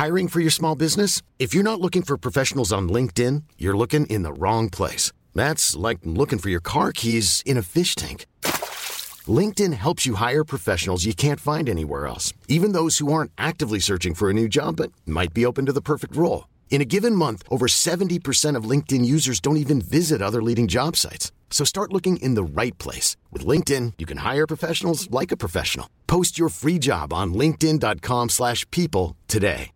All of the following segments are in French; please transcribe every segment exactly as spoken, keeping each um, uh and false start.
Hiring for your small business? If you're not looking for professionals on LinkedIn, you're looking in the wrong place. That's like looking for your car keys in a fish tank. LinkedIn helps you hire professionals you can't find anywhere else, even those who aren't actively searching for a new job but might be open to the perfect role. In a given month, over seventy percent of LinkedIn users don't even visit other leading job sites. So start looking in the right place. With LinkedIn, you can hire professionals like a professional. Post your free job on linkedin dot com slash people today.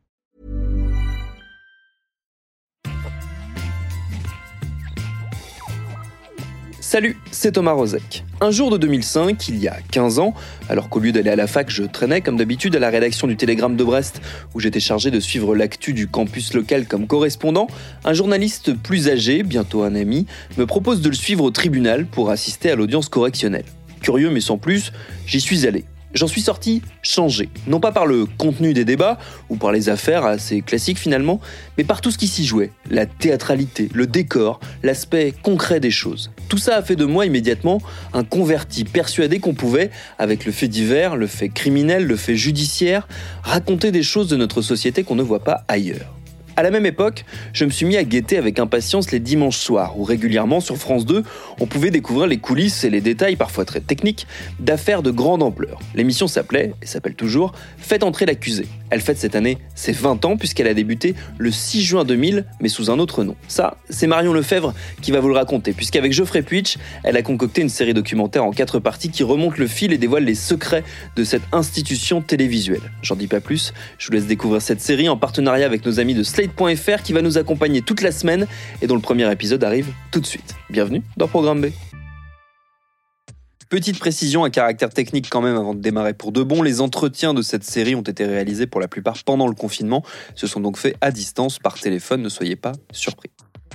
Salut, c'est Thomas Rozek. Un jour de deux mille cinq, il y a quinze ans, alors qu'au lieu d'aller à la fac, je traînais comme d'habitude à la rédaction du Télégramme de Brest, où j'étais chargé de suivre l'actu du campus local comme correspondant, un journaliste plus âgé, bientôt un ami, me propose de le suivre au tribunal pour assister à l'audience correctionnelle. Curieux mais sans plus, j'y suis allé. J'en suis sorti changé, non pas par le contenu des débats, ou par les affaires assez classiques finalement, mais par tout ce qui s'y jouait, la théâtralité, le décor, l'aspect concret des choses. Tout ça a fait de moi immédiatement un converti persuadé qu'on pouvait, avec le fait divers, le fait criminel, le fait judiciaire, raconter des choses de notre société qu'on ne voit pas ailleurs. À la même époque, je me suis mis à guetter avec impatience les dimanches soirs, où régulièrement sur France deux, on pouvait découvrir les coulisses et les détails, parfois très techniques, d'affaires de grande ampleur. L'émission s'appelait, et s'appelle toujours, Faites entrer l'accusé. Elle fête cette année ses vingt ans puisqu'elle a débuté le six juin deux mille, mais sous un autre nom. Ça, c'est Marion Lefebvre qui va vous le raconter, puisqu'avec Geoffrey Puitch, elle a concocté une série documentaire en quatre parties qui remonte le fil et dévoile les secrets de cette institution télévisuelle. J'en dis pas plus, je vous laisse découvrir cette série en partenariat avec nos amis de Slate point F R qui va nous accompagner toute la semaine et dont le premier épisode arrive tout de suite. Bienvenue dans Programme B. Petite précision à caractère technique quand même avant de démarrer pour de bon, les entretiens de cette série ont été réalisés pour la plupart pendant le confinement, se sont donc faits à distance par téléphone, ne soyez pas surpris.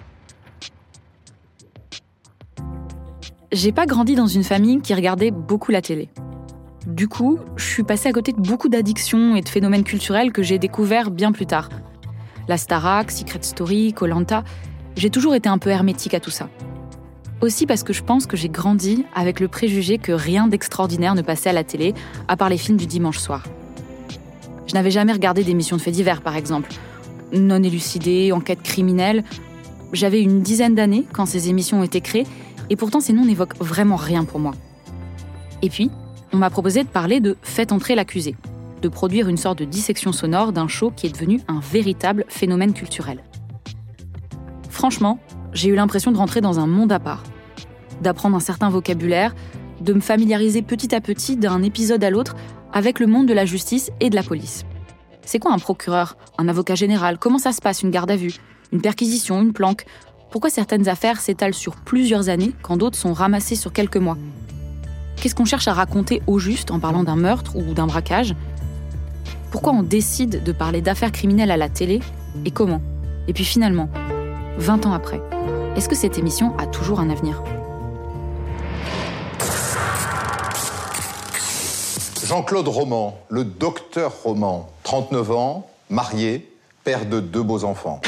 J'ai pas grandi dans une famille qui regardait beaucoup la télé. Du coup, je suis passée à côté de beaucoup d'addictions et de phénomènes culturels que j'ai découverts bien plus tard. La Starac, Secret Story, Koh-Lanta, j'ai toujours été un peu hermétique à tout ça. Aussi parce que je pense que j'ai grandi avec le préjugé que rien d'extraordinaire ne passait à la télé, à part les films du dimanche soir. Je n'avais jamais regardé d'émissions de faits divers, par exemple. Non élucidées, enquêtes criminelles. J'avais une dizaine d'années quand ces émissions ont été créées, et pourtant ces noms n'évoquent vraiment rien pour moi. Et puis, on m'a proposé de parler de « Faites entrer l'accusé », de produire une sorte de dissection sonore d'un show qui est devenu un véritable phénomène culturel. Franchement, j'ai eu l'impression de rentrer dans un monde à part, d'apprendre un certain vocabulaire, de me familiariser petit à petit d'un épisode à l'autre avec le monde de la justice et de la police. C'est quoi un procureur, un avocat général ? Comment ça se passe, une garde à vue, une perquisition, une planque ? Pourquoi certaines affaires s'étalent sur plusieurs années quand d'autres sont ramassées sur quelques mois ? Qu'est-ce qu'on cherche à raconter au juste en parlant d'un meurtre ou d'un braquage ? Pourquoi on décide de parler d'affaires criminelles à la télé et comment ? Et puis finalement, vingt ans après, est-ce que cette émission a toujours un avenir ? Jean-Claude Roman, le docteur Roman, trente-neuf ans, marié, père de deux beaux enfants.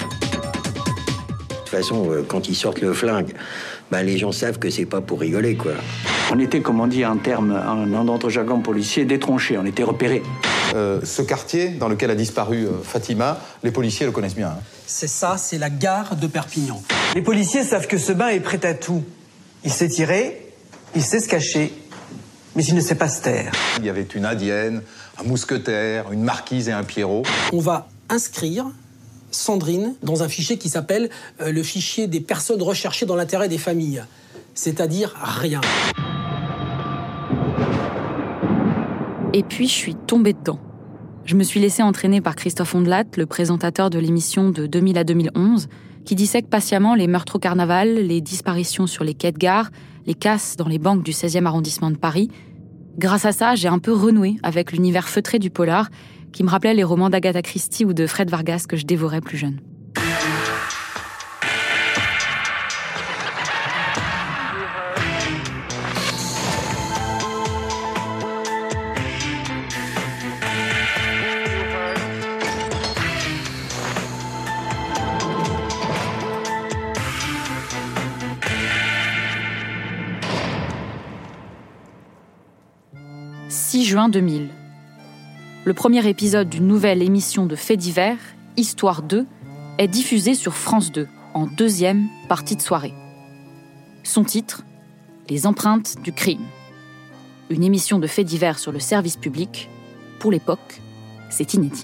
De toute façon, euh, quand ils sortent le flingue, bah, les gens savent que c'est pas pour rigoler, quoi. On était, comme on dit en termes, en notre jargon policier, détronchés, on était repérés. Euh, ce quartier dans lequel a disparu euh, Fatima, les policiers le connaissent bien. Hein. C'est ça, c'est la gare de Perpignan. Les policiers savent que ce bain est prêt à tout. Il sait tirer, il sait se cacher, mais il ne sait pas se taire. Il y avait une indienne, un mousquetaire, une marquise et un Pierrot. On va inscrire Sandrine dans un fichier qui s'appelle euh, le fichier des personnes recherchées dans l'intérêt des familles. C'est-à-dire rien. Et puis, je suis tombée dedans. Je me suis laissée entraîner par Christophe Ondelat, le présentateur de l'émission de deux mille à deux mille onze, qui dissèque patiemment les meurtres au carnaval, les disparitions sur les quais de gare, les casses dans les banques du seizième arrondissement de Paris. Grâce à ça, j'ai un peu renoué avec l'univers feutré du polar, qui me rappelait les romans d'Agatha Christie ou de Fred Vargas que je dévorais plus jeune. six juin deux mille. le premier épisode d'une nouvelle émission de faits divers, Histoire deux, est diffusé sur France deux, en deuxième partie de soirée. Son titre, Les empreintes du crime. Une émission de faits divers sur le service public, pour l'époque, c'est inédit.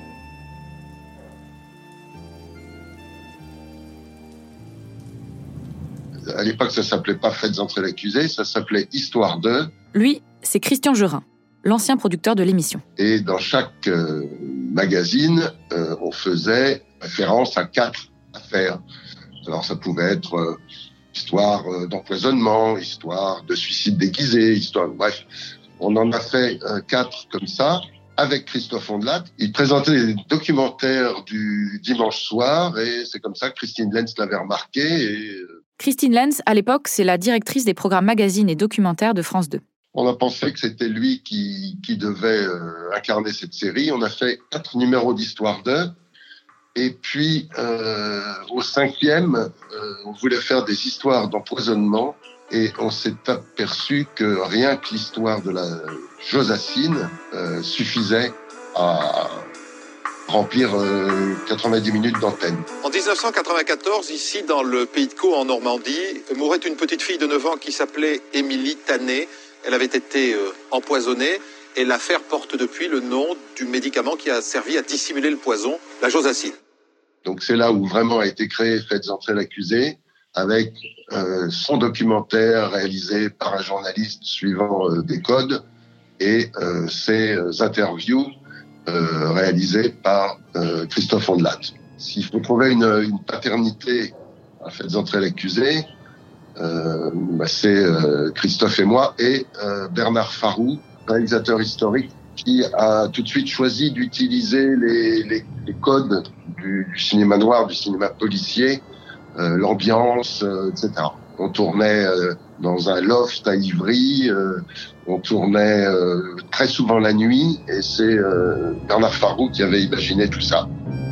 À l'époque, ça s'appelait pas Faites entrer l'accusé, ça s'appelait Histoire deux. Lui, c'est Christian Gerin, l'ancien producteur de l'émission. Et dans chaque euh, magazine, euh, on faisait référence à quatre affaires. Alors ça pouvait être euh, histoire euh, d'empoisonnement, histoire de suicide déguisé, histoire... Bref, on en a fait euh, quatre comme ça, avec Christophe Ondelat. Il présentait les documentaires du dimanche soir, et c'est comme ça que Christine Lenz l'avait remarqué. Et... Christine Lenz, à l'époque, c'est la directrice des programmes magazines et documentaires de France deux. On a pensé que c'était lui qui, qui devait euh, incarner cette série. On a fait quatre numéros d'Histoire deux. Et puis, euh, au cinquième, euh, on voulait faire des histoires d'empoisonnement. Et on s'est aperçu que rien que l'histoire de la Josacine euh, suffisait à remplir euh, quatre-vingt-dix minutes d'antenne. En dix-neuf cent quatre-vingt-quatorze, ici dans le pays de Caux, en Normandie, mourait une petite fille de neuf ans qui s'appelait Émilie Tannet. Elle avait été euh, empoisonnée et l'affaire porte depuis le nom du médicament qui a servi à dissimuler le poison, la Josacine. Donc c'est là où vraiment a été créé Faites entrer l'accusé, avec euh, son documentaire réalisé par un journaliste suivant euh, des codes et euh, ses interviews euh, réalisées par euh, Christophe Ondelat. S'il faut trouver une, une paternité à Faites entrer l'accusé, euh, bah c'est euh, Christophe et moi et euh, Bernard Farroux, réalisateur historique, qui a tout de suite choisi d'utiliser les, les, les codes du, du cinéma noir, du cinéma policier, euh, l'ambiance, euh, et cetera. On tournait euh, dans un loft à Ivry, euh, on tournait euh, très souvent la nuit, et c'est euh, Bernard Farroux qui avait imaginé tout ça.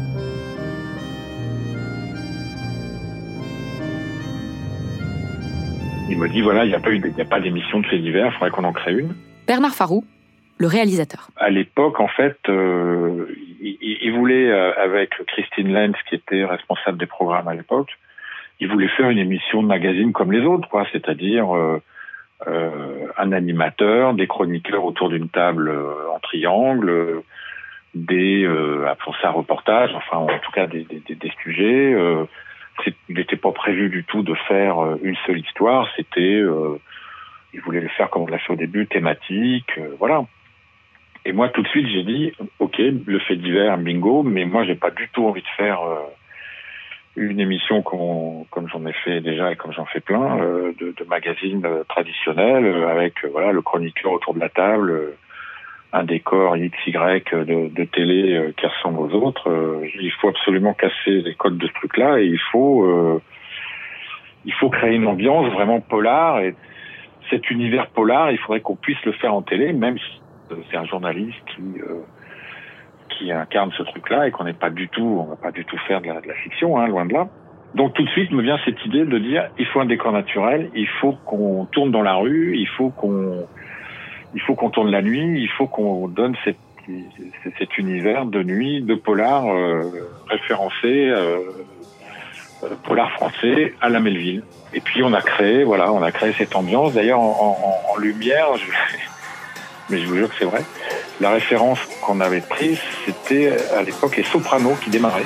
Il me dit, voilà, il n'y a pas eu, il n'y a pas d'émission de faits divers, il faudrait qu'on en crée une. Bernard Farroux, le réalisateur. À l'époque, en fait, euh, il, il voulait, euh, avec Christine Lenz, qui était responsable des programmes à l'époque, il voulait faire une émission de magazine comme les autres, quoi, c'est-à-dire euh, euh, un animateur, des chroniqueurs autour d'une table euh, en triangle, euh, des, euh, pour ça, reportages, enfin, en tout cas, des, des, des sujets. Euh, c'est, il n'était pas prévu du tout de faire euh, une seule histoire, c'était... Euh, il voulait le faire comme on l'a fait au début, thématique, euh, voilà. Et moi, tout de suite, j'ai dit, ok, le fait divers, bingo, mais moi, j'ai pas du tout envie de faire euh, une émission comme, comme j'en ai fait déjà et comme j'en fais plein, euh, de, de magazines euh, traditionnels, euh, avec euh, voilà le chroniqueur autour de la table, euh, un décor X Y de, de télé euh, qui ressemble aux autres. Euh, il faut absolument casser les codes de ce truc-là et il faut, euh, il faut créer une ambiance vraiment polar. Et cet univers polar, il faudrait qu'on puisse le faire en télé, même si c'est un journaliste qui euh, qui incarne ce truc-là et qu'on n'est pas du tout, on va pas du tout faire de la, de la fiction, hein, loin de là. Donc tout de suite me vient cette idée de dire, il faut un décor naturel, il faut qu'on tourne dans la rue, il faut qu'on, il faut qu'on tourne la nuit, il faut qu'on donne cette, cet univers de nuit, de polar euh, référencé, euh, polar français à la Melville. Et puis on a créé, voilà, on a créé cette ambiance. D'ailleurs en, en, en lumière, je... mais je vous jure que c'est vrai. La référence qu'on avait prise, c'était à l'époque les Sopranos qui démarraient.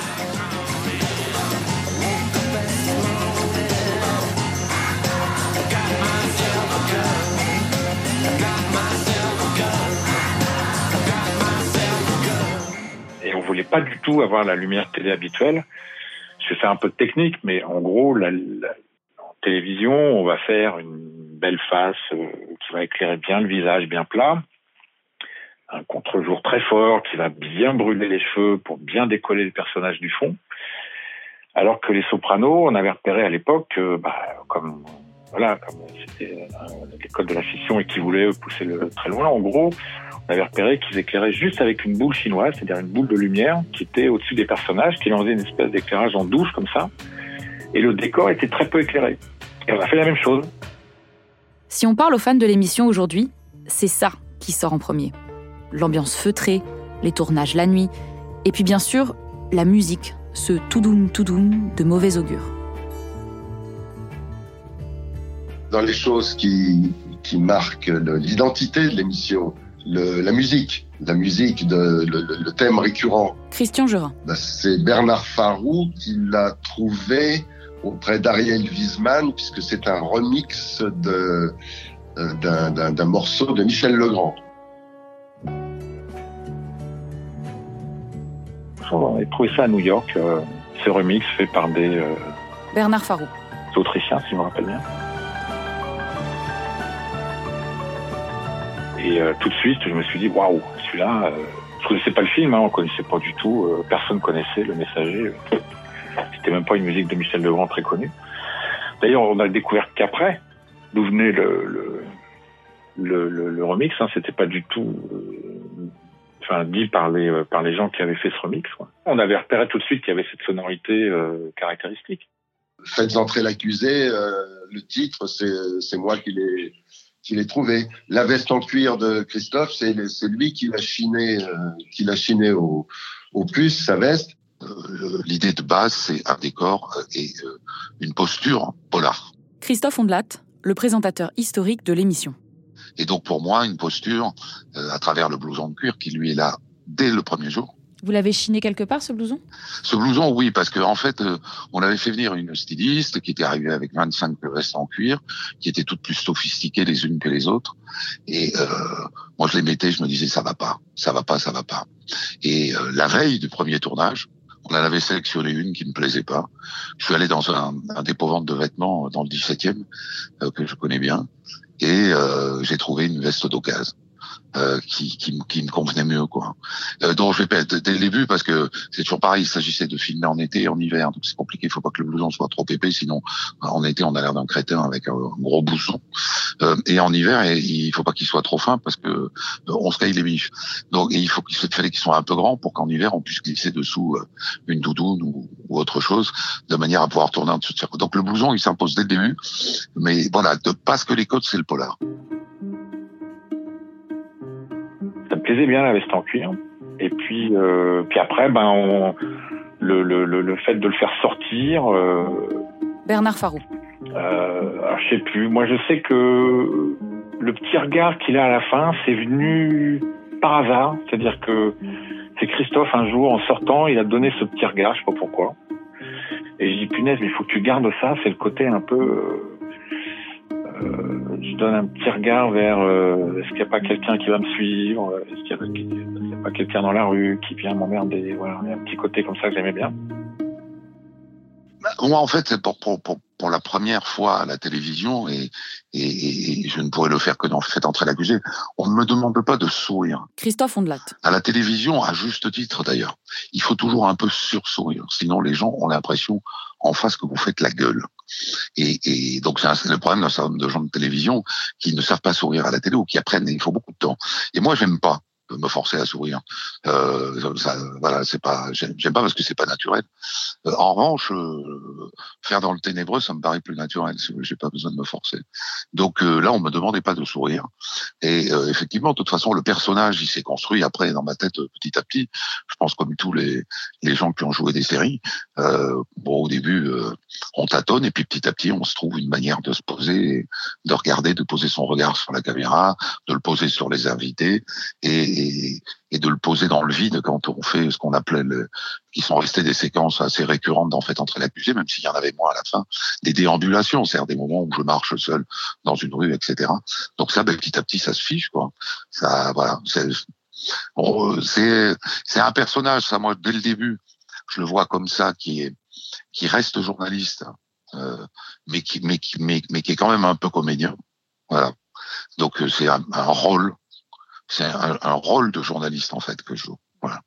Et on voulait pas du tout avoir la lumière télé habituelle. Je vais faire un peu de technique, mais en gros, la, la, en télévision, on va faire une belle face euh, qui va éclairer bien le visage, bien plat. Un contre-jour très fort qui va bien brûler les cheveux pour bien décoller le personnage du fond. Alors que les Sopranos, on avait repéré à l'époque, euh, bah, comme voilà, comme c'était euh, l'école de la fiction et qui voulait pousser le très loin, en gros, on avait repéré qu'ils éclairaient juste avec une boule chinoise, c'est-à-dire une boule de lumière qui était au-dessus des personnages, qui leur faisait une espèce d'éclairage en douce comme ça. Et le décor était très peu éclairé. Et on a fait la même chose. Si on parle aux fans de l'émission aujourd'hui, c'est ça qui sort en premier. L'ambiance feutrée, les tournages la nuit, et puis bien sûr, la musique, ce toudoum toudoum de mauvais augure. Dans les choses qui, qui marquent le, l'identité de l'émission, le, la musique, la musique, de, le, le thème récurrent. Christian Gerin. Ben, c'est Bernard Farroux qui l'a trouvé auprès d'Ariel Wiesman, puisque c'est un remix de, euh, d'un, d'un, d'un morceau de Michel Legrand. On a trouvé ça à New York, euh, ce remix fait par des... Euh, Bernard Farroux. Autrichiens, si je me rappelle bien. Et euh, tout de suite, je me suis dit, waouh, celui-là, euh, je connaissais pas le film, hein, on connaissait pas du tout, euh, personne connaissait Le Messager. Euh, c'était même pas une musique de Michel Legrand très connue. D'ailleurs, on a découvert qu'après, d'où venait le, le, le, le, le remix, hein, c'était pas du tout, euh, enfin, dit par les, euh, par les gens qui avaient fait ce remix, quoi. On avait repéré tout de suite qu'il y avait cette sonorité euh, caractéristique. Faites entrer l'accusé, euh, le titre, c'est, c'est moi qui l'ai, qui l'ai trouvé. La veste en cuir de Christophe, c'est, c'est lui qui l'a chiné, euh, qui l'a chiné au, au plus, sa veste. Euh, l'idée de base, c'est un décor et euh, une posture polar. Christophe Ondelat, le présentateur historique de l'émission. Et donc pour moi, une posture euh, à travers le blouson de cuir qui lui est là dès le premier jour. Vous l'avez chiné quelque part, ce blouson ? Ce blouson, oui, parce que en fait, euh, on avait fait venir une styliste qui était arrivée avec vingt-cinq vestes en cuir, qui étaient toutes plus sophistiquées les unes que les autres. Et euh, moi, je les mettais, je me disais, ça va pas, ça va pas, ça va pas. Et euh, la veille du premier tournage, on en avait sélectionné une qui ne me plaisait pas. Je suis allé dans un, un dépôt-vente de vêtements dans le dix-septième, euh, que je connais bien, et euh, j'ai trouvé une veste d'occasion. Euh, qui, qui, qui me convenait mieux, quoi. Euh, donc je vais pas dès le début parce que c'est toujours pareil, il s'agissait de filmer en été et en hiver, donc c'est compliqué. Il faut pas que le blouson soit trop épais, sinon en été on a l'air d'un crétin avec un, un gros blouson. Euh, et en hiver, et, il faut pas qu'il soit trop fin parce que euh, on se caille les biches. Donc et il faut qu'il fallait qu'il soit un peu grand pour qu'en hiver on puisse glisser dessous euh, une doudoune ou, ou autre chose, de manière à pouvoir tourner en dessous de ça. Donc le blouson il s'impose dès le début, mais voilà, de, parce que les côtes c'est le polar. Ça me plaisait bien la veste en cuir. Et puis, euh, puis après, ben, on, le, le, le, le fait de le faire sortir. Euh, Bernard Farroux. Euh, alors, je sais plus. Moi, je sais que le petit regard qu'il a à la fin, c'est venu par hasard. C'est-à-dire que c'est Christophe un jour en sortant, il a donné ce petit regard, je sais pas pourquoi. Et je dis punaise, mais il faut que tu gardes ça. C'est le côté un peu. Euh, Euh, je donne un petit regard vers euh, est-ce qu'il n'y a pas quelqu'un qui va me suivre, est-ce qu'il n'y a, a pas quelqu'un dans la rue qui vient m'emmerder, voilà, il y a un petit côté comme ça que j'aimais bien. Moi, en fait, c'est pour, pour, pour, pour la première fois à la télévision, et, et, et je ne pourrais le faire que dans Faites entrer l'accusé, on ne me demande pas de sourire. Christophe Ondelat. À la télévision, à juste titre d'ailleurs, il faut toujours un peu sursourire, sinon les gens ont l'impression en face que vous faites la gueule. Et, et donc c'est, un, c'est le problème d'un certain nombre de gens de télévision qui ne savent pas sourire à la télé ou qui apprennent, il faut beaucoup de temps. Et moi, j'aime pas me forcer à sourire. Euh, ça, voilà, c'est pas, j'aime, j'aime pas parce que c'est pas naturel. Euh, en revanche, euh, faire dans le ténébreux, ça me paraît plus naturel. J'ai pas besoin de me forcer. Donc euh, là, on me demandait pas de sourire. Et euh, effectivement, de toute façon, le personnage, il s'est construit après dans ma tête petit à petit. Je pense comme tous les les gens qui ont joué des séries. Euh, bon, au début, euh, on tâtonne et puis petit à petit, on se trouve une manière de se poser, de regarder, de poser son regard sur la caméra, de le poser sur les invités et Et, et de le poser dans le vide quand on fait ce qu'on appelait le, qui sont restés des séquences assez récurrentes dans Faites entrer l'accusé, même s'il y en avait moins à la fin, des déambulations, c'est-à-dire des moments où je marche seul dans une rue, et cetera. Donc ça, ben, petit à petit, ça se fiche, quoi. Ça, voilà, c'est, on, c'est, c'est un personnage, ça, moi, dès le début, je le vois comme ça, qui est, qui reste journaliste, euh, mais qui, mais qui, mais, mais qui est quand même un peu comédien. Voilà. Donc c'est un, un rôle. C'est un, un rôle de journaliste, en fait, que je joue. Voilà.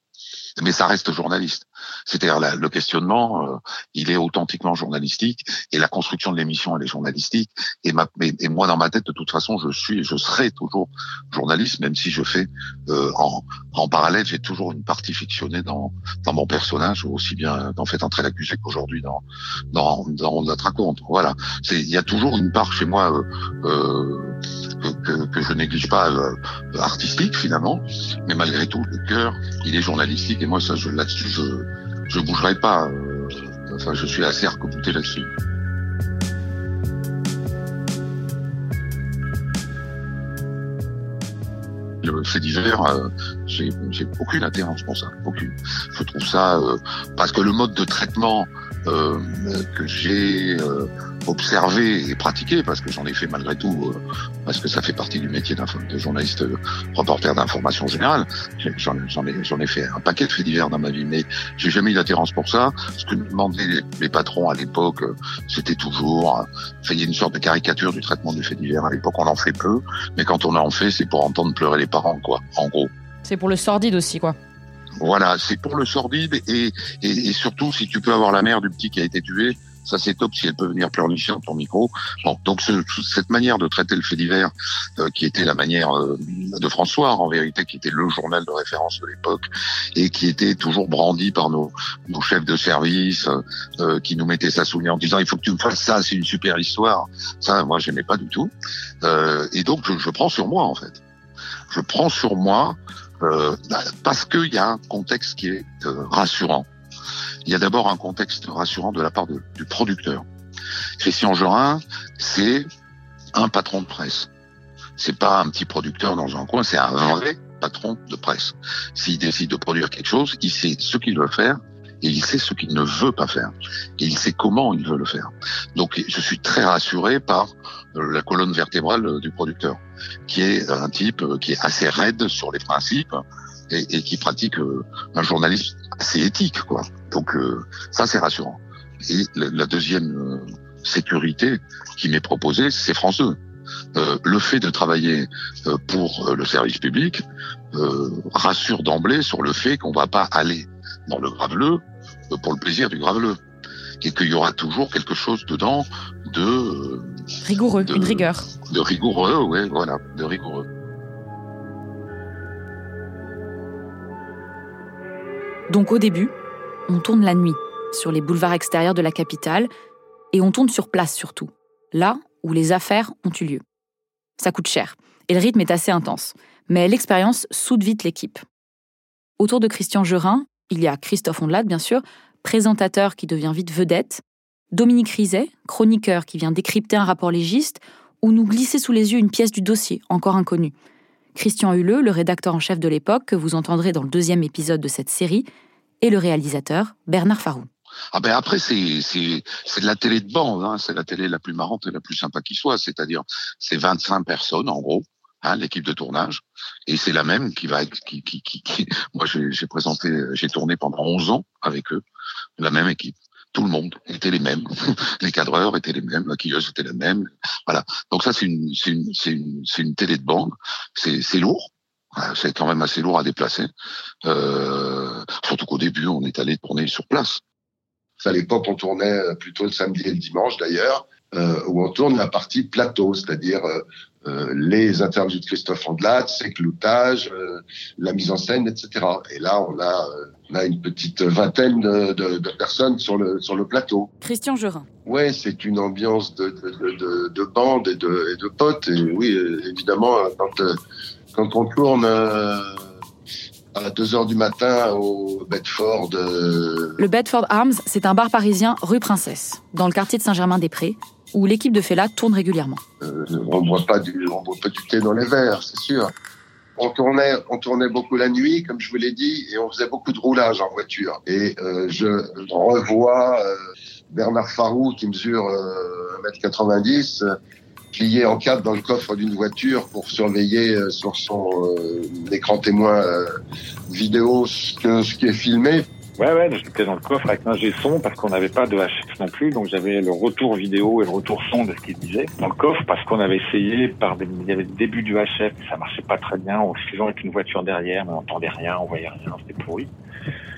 mais ça reste journaliste. C'est-à-dire la, le questionnement, euh, il est authentiquement journalistique, et la construction de l'émission, elle est journalistique. Et, ma, et, et moi, dans ma tête, de toute façon, je suis, je serai toujours journaliste, même si je fais euh, en, en parallèle, j'ai toujours une partie fictionnée dans, dans mon personnage, aussi bien dans Faites entrer l'accusé qu'aujourd'hui dans, dans, dans notre raconte. Voilà, c'est, il y a toujours une part chez moi euh, euh, que, que je néglige pas, euh, artistique finalement, mais malgré tout, le cœur, il est journalistique, et moi, ça, je, là-dessus, je, je bougerai pas. Euh, enfin, je suis assez arc-bouté là-dessus. Le fait divers, euh, j'ai, j'ai aucune attirance pour ça, aucune. Je trouve ça euh, parce que le mode de traitement euh, que j'ai euh, observé et pratiqué, parce que j'en ai fait malgré tout, euh, parce que ça fait partie du métier d'un de journaliste, euh, reporter d'information générale. J'en, j'en ai, j'en ai fait un paquet de faits divers dans ma vie, mais j'ai jamais eu d'attirance pour ça. Ce que me demandaient les, les patrons à l'époque, euh, c'était toujours, euh, il y a une sorte de caricature du traitement du fait divers. À l'époque, on en fait peu, mais quand on en fait, c'est pour entendre pleurer les parents, quoi, en gros. C'est pour le sordide aussi, quoi. Voilà, c'est pour le sordide, et, et, et surtout, si tu peux avoir la mère du petit qui a été tué, ça c'est top si elle peut venir pleurnicher dans ton micro. Bon, donc ce, cette manière de traiter le fait divers, euh, qui était la manière euh, de François, en vérité, qui était le journal de référence de l'époque, et qui était toujours brandi par nos, nos chefs de service, euh, qui nous mettaient ça sous le nez en disant il faut que tu me fasses ça, c'est une super histoire. Ça, moi, j'aimais pas du tout. Euh, et donc, je, je prends sur moi, en fait. Je prends sur moi euh, parce qu'il y a un contexte qui est euh, rassurant. Il y a d'abord un contexte rassurant de la part de, du producteur. Christian Gerin, c'est un patron de presse. C'est pas un petit producteur dans un coin, c'est un vrai patron de presse. S'il décide de produire quelque chose, il sait ce qu'il veut faire et il sait ce qu'il ne veut pas faire. Et il sait comment il veut le faire. Donc je suis très rassuré par la colonne vertébrale du producteur, qui est un type qui est assez raide sur les principes et, et qui pratique un journalisme assez éthique, quoi. Donc euh, ça, c'est rassurant. Et la, la deuxième euh, sécurité qui m'est proposée, c'est France deux. Euh, le fait de travailler euh, pour euh, le service public euh, rassure d'emblée sur le fait qu'on va pas aller dans le graveleux euh, pour le plaisir du graveleux, et qu'il y aura toujours quelque chose dedans de euh, rigoureux, de, une rigueur, de rigoureux, ouais, voilà, de rigoureux. Donc au début, on tourne la nuit, sur les boulevards extérieurs de la capitale, et on tourne sur place surtout, là où les affaires ont eu lieu. Ça coûte cher, et le rythme est assez intense, mais l'expérience soude vite l'équipe. Autour de Christian Gerin, il y a Christophe Ondelat, bien sûr, présentateur qui devient vite vedette, Dominique Rizet, chroniqueur qui vient décrypter un rapport légiste, ou nous glisser sous les yeux une pièce du dossier, encore inconnue. Christian Huleux, le rédacteur en chef de l'époque, que vous entendrez dans le deuxième épisode de cette série, et le réalisateur Bernard Farrou. Ah ben après c'est c'est c'est de la télé de bande, hein. C'est la télé la plus marrante et la plus sympa qui soit, c'est-à-dire c'est vingt-cinq personnes en gros, hein, l'équipe de tournage, et c'est la même qui va qui qui qui, qui... moi j'ai, j'ai présenté j'ai tourné pendant onze ans avec eux, la même équipe. Tout le monde était les mêmes, les cadreurs étaient les mêmes, la maquilleuse était la même, voilà. Donc ça c'est une c'est une c'est une c'est une télé de bande, c'est c'est lourd. C'est quand même assez lourd à déplacer, euh, surtout qu'au début on est allé tourner sur place. À l'époque, on tournait plutôt le samedi et le dimanche, d'ailleurs, euh, où on tourne la partie plateau, c'est-à-dire euh, euh, les interviews de Christophe Ondelat, ses cloutages, euh, la mise en scène, et cetera. Et là, on a, euh, on a une petite vingtaine de, de, de personnes sur le, sur le plateau. Christian Gerin. Ouais, c'est une ambiance de, de, de, de, de bande et de, et de potes. Et oui, évidemment, quand, quand on tourne... Euh, à deux heures du matin au Bedford. Euh... Le Bedford Arms, c'est un bar parisien rue Princesse, dans le quartier de Saint-Germain-des-Prés, où l'équipe de Fela tourne régulièrement. Euh, on ne boit pas du, on boit pas du thé dans les verres, c'est sûr. On tournait, on tournait beaucoup la nuit, comme je vous l'ai dit, et on faisait beaucoup de roulage en voiture. Et euh, je revois euh, Bernard Farrou, qui mesure euh, un mètre quatre-vingt-dix, euh, plié en quatre dans le coffre d'une voiture pour surveiller euh, sur son euh, écran témoin euh, vidéo ce, que, ce qui est filmé. Ouais, ouais, j'étais dans le coffre avec un G son parce qu'on n'avait pas de H F non plus, donc j'avais le retour vidéo et le retour son de ce qu'il disait dans le coffre parce qu'on avait essayé par des, il y avait le début du H F, ça marchait pas très bien, on suivant avec une voiture derrière, mais on n'entendait rien, on voyait rien, c'était pourri.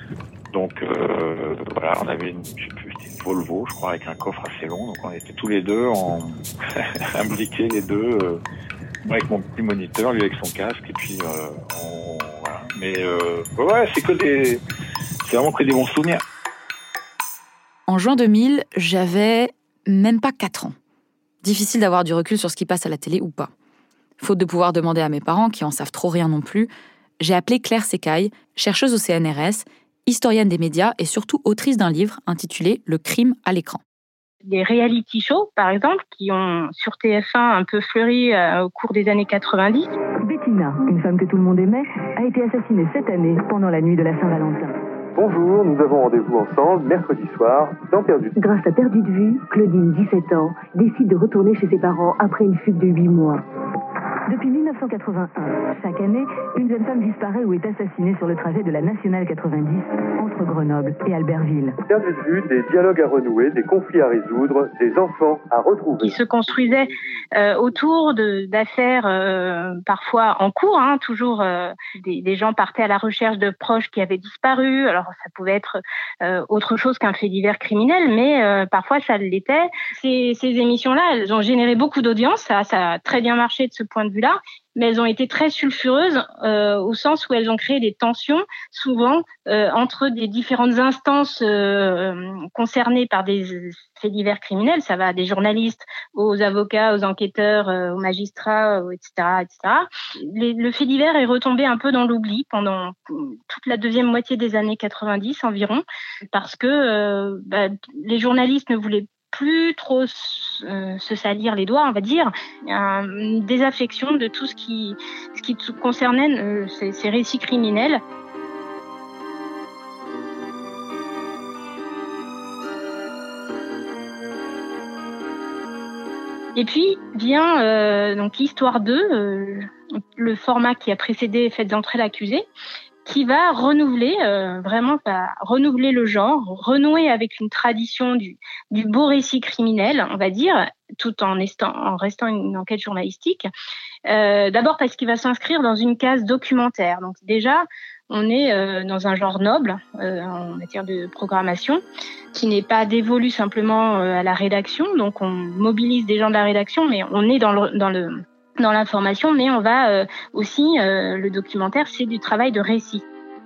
Donc euh, voilà, on avait une, je sais plus, c'était une Volvo, je crois, avec un coffre assez long. Donc on était tous les deux en imbriqués les deux, euh, moi avec mon petit moniteur, lui avec son casque, et puis euh, on, voilà. Mais euh, ouais, c'est que des, c'est vraiment que des bons souvenirs. En juin deux mille, j'avais même pas quatre ans. Difficile d'avoir du recul sur ce qui passe à la télé ou pas. Faute de pouvoir demander à mes parents, qui en savent trop rien non plus, j'ai appelé Claire Secaille, chercheuse au C N R S, historienne des médias et surtout autrice d'un livre intitulé « Le crime à l'écran ». Des reality shows, par exemple, qui ont sur T F un un peu fleuri euh, au cours des années quatre-vingt-dix. Bettina, une femme que tout le monde aimait, a été assassinée cette année pendant la nuit de la Saint-Valentin. Bonjour, nous avons rendez-vous ensemble mercredi soir dans Perdu. Grâce à Perdu de vue, Claudine, dix-sept ans, décide de retourner chez ses parents après une fugue de huit mois. Depuis mille neuf cent quatre-vingt-un, chaque année, une jeune femme disparaît ou est assassinée sur le trajet de la Nationale quatre-vingt-dix entre Grenoble et Albertville. Perdu de vue, des dialogues à renouer, des conflits à résoudre, des enfants à retrouver. Qui se construisaient euh, autour de, d'affaires euh, parfois en cours, hein, toujours euh, des, des gens partaient à la recherche de proches qui avaient disparu. Alors ça pouvait être euh, autre chose qu'un fait divers criminel, mais euh, parfois ça l'était. Ces, ces émissions-là, elles ont généré beaucoup d'audience, ça, ça a très bien marché de ce point de vue-là, mais elles ont été très sulfureuses euh, au sens où elles ont créé des tensions, souvent euh, entre des différentes instances euh, concernées par des faits divers criminels. Ça va des journalistes aux avocats, aux enquêteurs, euh, aux magistrats, euh, et cetera, et cetera. Les, le fait divers est retombé un peu dans l'oubli pendant toute la deuxième moitié des années quatre-vingt-dix environ, parce que euh, bah, les journalistes ne voulaient plus trop euh, se salir les doigts, on va dire. Il y a une désaffection de tout ce qui, ce qui concernait euh, ces, ces récits criminels. Et puis vient euh, donc l'histoire deux, euh, le format qui a précédé Faites entrer l'accusé, qui va renouveler, euh, vraiment va renouveler le genre, renouer avec une tradition du, du beau récit criminel, on va dire, tout en, estant, en restant une enquête journalistique. Euh, d'abord parce qu'il va s'inscrire dans une case documentaire. Donc déjà, on est euh, dans un genre noble euh, en matière de programmation, qui n'est pas dévolu simplement euh, à la rédaction. Donc on mobilise des gens de la rédaction, mais on est dans le... Dans le dans l'information, mais on va euh, aussi, euh, le documentaire, c'est du travail de récit.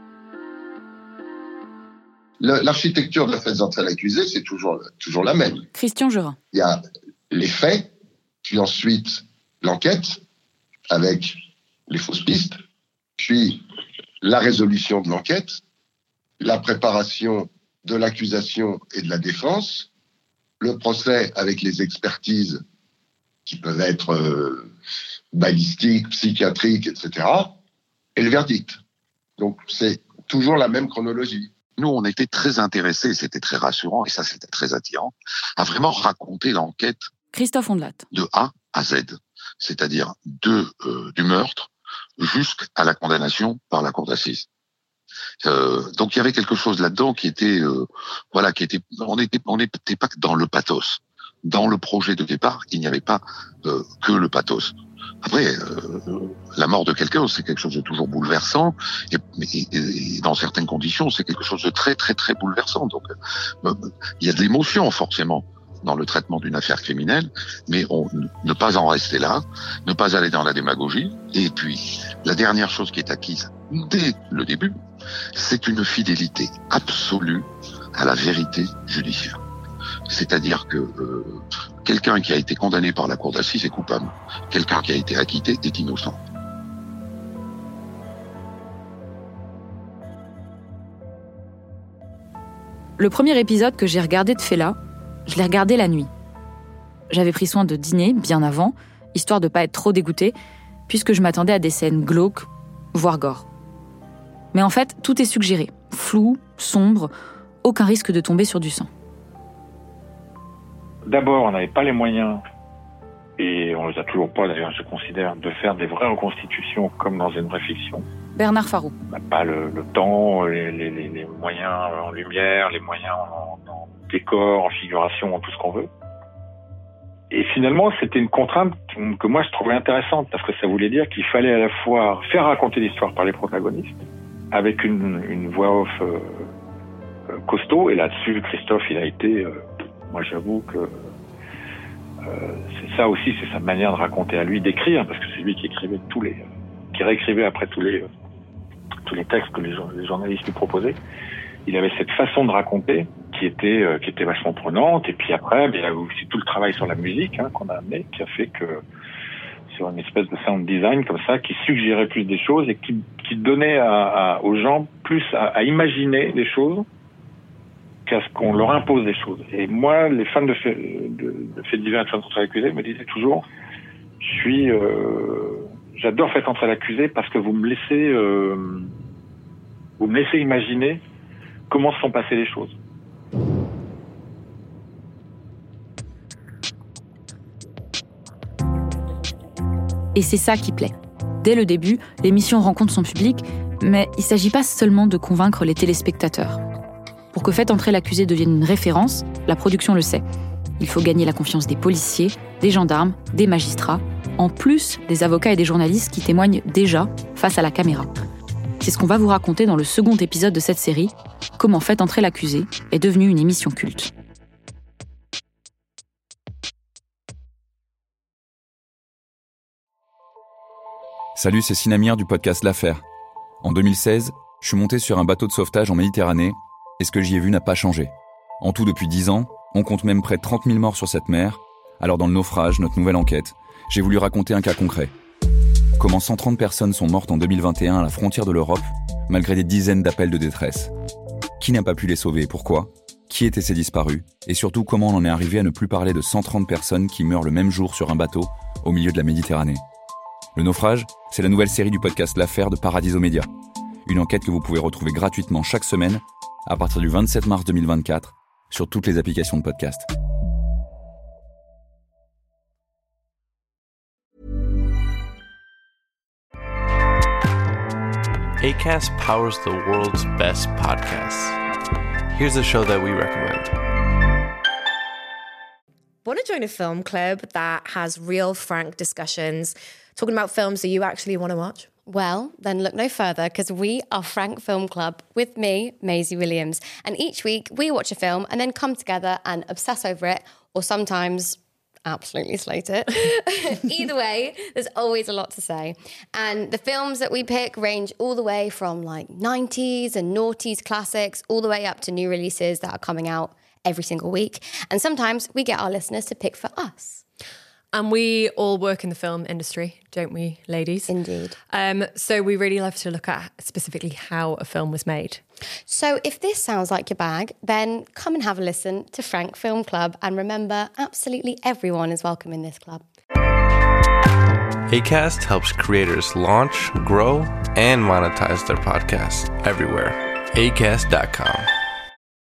Le, l'architecture de Faites entrer l'accusé, c'est toujours, toujours la même. Christian Gerin. Il y a les faits, puis ensuite l'enquête, avec les fausses pistes, puis la résolution de l'enquête, la préparation de l'accusation et de la défense, le procès avec les expertises qui peuvent être euh, balistiques, psychiatriques, et cetera, et le verdict. Donc, c'est toujours la même chronologie. Nous, on était très intéressés, c'était très rassurant, et ça, c'était très attirant, à vraiment raconter l'enquête Christophe Ondelat. De A à Z, c'est-à-dire de, euh, du meurtre jusqu'à la condamnation par la cour d'assises. Euh, donc, il y avait quelque chose là-dedans qui était, euh, voilà, qui était, on n'était on n'était pas dans le pathos. Dans le projet de départ, il n'y avait pas euh, que le pathos. Après, euh, la mort de quelqu'un, c'est quelque chose de toujours bouleversant, et, et, et dans certaines conditions, c'est quelque chose de très, très, très bouleversant. Donc, euh, il y a de l'émotion, forcément, dans le traitement d'une affaire criminelle, mais on, ne pas en rester là, ne pas aller dans la démagogie. Et puis, la dernière chose qui est acquise dès le début, c'est une fidélité absolue à la vérité judiciaire. C'est-à-dire que euh, quelqu'un qui a été condamné par la cour d'assises est coupable. Quelqu'un qui a été acquitté est innocent. Le premier épisode que j'ai regardé de Fela, je l'ai regardé la nuit. J'avais pris soin de dîner bien avant, histoire de pas être trop dégoûtée, puisque je m'attendais à des scènes glauques, voire gore. Mais en fait, tout est suggéré, flou, sombre, aucun risque de tomber sur du sang. D'abord, on n'avait pas les moyens, et on les a toujours pas d'ailleurs, je considère, de faire des vraies reconstitutions comme dans une vraie fiction. Bernard Farou. On n'a pas le, le temps, les, les, les moyens en lumière, les moyens en, en décor, en figuration, en tout ce qu'on veut. Et finalement, c'était une contrainte que moi je trouvais intéressante, parce que ça voulait dire qu'il fallait à la fois faire raconter l'histoire par les protagonistes, avec une, une voix off euh, euh, costaud. Et là-dessus, Christophe, il a été, euh, moi j'avoue que euh, c'est ça aussi, c'est sa manière de raconter à lui, d'écrire, parce que c'est lui qui écrivait tous les, qui réécrivait après tous les, tous les textes que les, les journalistes lui proposaient. Il avait cette façon de raconter qui était, euh, qui était vachement prenante. Et puis après, il y a aussi tout le travail sur la musique hein, qu'on a amené, qui a fait que sur une espèce de sound design comme ça, qui suggérait plus des choses et qui, qui donnait à, à, aux gens plus à, à imaginer des choses qu'à ce qu'on leur impose des choses. Et moi, les fans de faits de, de fait divers et de Faites entrer l'accusé me disaient toujours, je suis, euh, j'adore Faites entrer l'accusé parce que vous me laissez, euh, vous me laissez imaginer comment se sont passées les choses. Et c'est ça qui plaît. Dès le début, l'émission rencontre son public, mais il ne s'agit pas seulement de convaincre les téléspectateurs. Pour que Faites entrer l'accusé devienne une référence, la production le sait. Il faut gagner la confiance des policiers, des gendarmes, des magistrats, en plus des avocats et des journalistes qui témoignent déjà face à la caméra. C'est ce qu'on va vous raconter dans le second épisode de cette série, comment Faites entrer l'accusé est devenue une émission culte. Salut, c'est Sinamir du podcast L'Affaire. En deux mille seize, je suis monté sur un bateau de sauvetage en Méditerranée et ce que j'y ai vu n'a pas changé. En tout, depuis dix ans, on compte même près de trente mille morts sur cette mer. Alors dans le naufrage, notre nouvelle enquête, j'ai voulu raconter un cas concret. Comment cent trente personnes sont mortes en deux mille vingt et un à la frontière de l'Europe, malgré des dizaines d'appels de détresse. Qui n'a pas pu les sauver et pourquoi ? Qui étaient ces disparus ? Et surtout, comment on en est arrivé à ne plus parler de cent trente personnes qui meurent le même jour sur un bateau au milieu de la Méditerranée ? Le naufrage, c'est la nouvelle série du podcast L'Affaire de Paradiso Media. Une enquête que vous pouvez retrouver gratuitement chaque semaine à partir du vingt-sept mars deux mille vingt-quatre sur toutes les applications de podcast. Acast powers the world's best podcasts. Here's a show that we recommend. Want to join a film club that has real, frank discussions, talking about films that you actually want to watch? Well, then look no further, because we are Frank Film Club with me, Maisie Williams. And each week we watch a film and then come together and obsess over it, or sometimes absolutely slate it. Either way, there's always a lot to say. And the films that we pick range all the way from like nineties and noughties classics, all the way up to new releases that are coming out every single week. And sometimes we get our listeners to pick for us. And we all work in the film industry, don't we, ladies? Indeed. Um, so we really love to look at specifically how a film was made. So if this sounds like your bag, then come and have a listen to Frank Film Club. And remember, absolutely everyone is welcome in this club. Acast helps creators launch, grow, and monetize their podcasts everywhere. acast dot com.